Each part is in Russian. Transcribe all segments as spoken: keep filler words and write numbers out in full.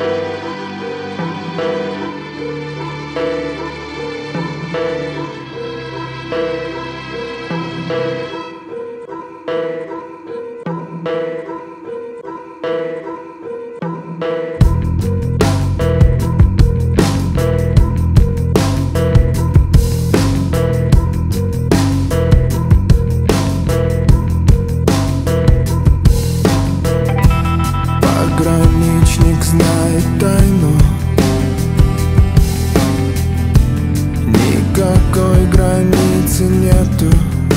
Пограничник знает тайну, никакой границы нету.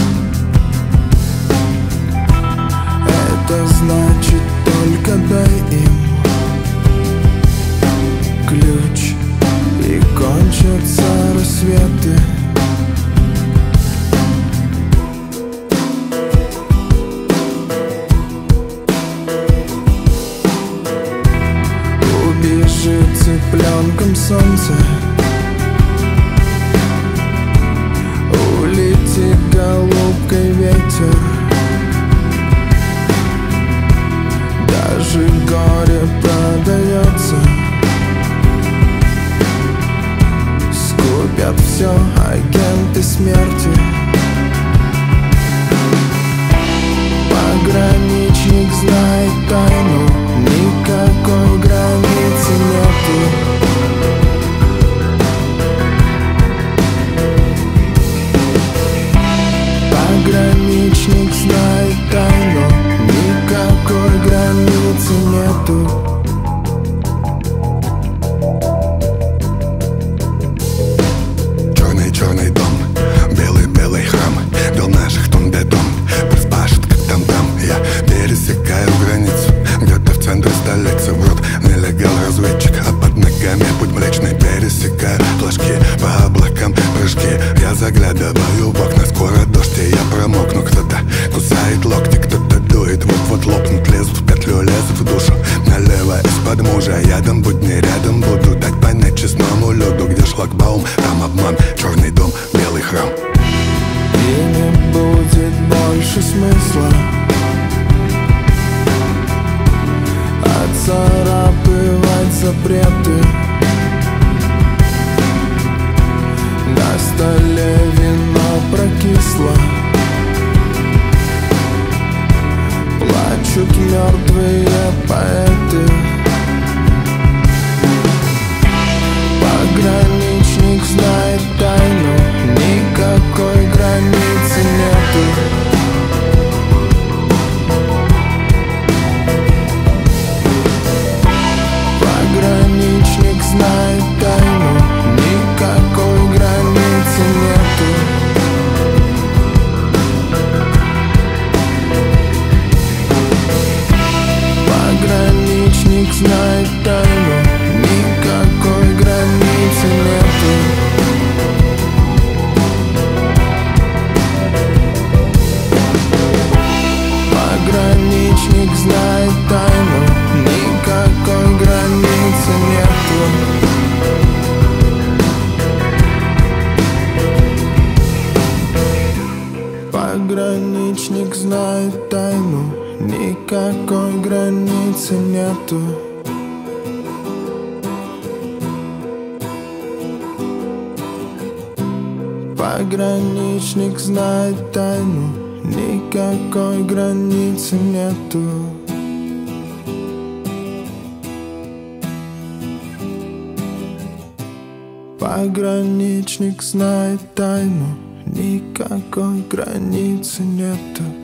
Это значит, только дай им ключ, и кончатся рассветы. Убежит цыпленком солнце, улетит голубкой ветер. Даже горе продается, скупят все агенты смерти. Пограничник знает тайну, никакой границы нету. Пограничник знает тайну, никакой границы нету. Черный-черный дом, белый-белый храм, бел наших тон бетон, приспашет как там-там. Я пересекаю границу, где-то в центре столицы. В рот нелегал-разведчик, а под ногами путь млечный. Пересекаю флажки по облакам, прыжки. Я заглядываю в окна, скоро дождь, и я промокну. Кто-то кусает локти, кто-то дует, вот-вот лопнут. Лезут в петлю, лезут в душу, налево из-под мужа. Ядом будни рядом буду, дать понять честному люду. Где шлагбаум, там обман, черный дом, белый храм. И не будет больше смысла отцарапывать запреты. На столе вино прокисло, плачут мертвые поэты. Пограничник знает тайну, никакой границы нету. Пограничник знает тайну, никакой границы нету. Пограничник знает тайну, никакой границы нету. Пограничник знает тайну, никакой границы нету. Пограничник знает тайну, никакой границы нету. Пограничник знает тайну, никакой границы нету. Пограничник знает тайну, никакой границы нету.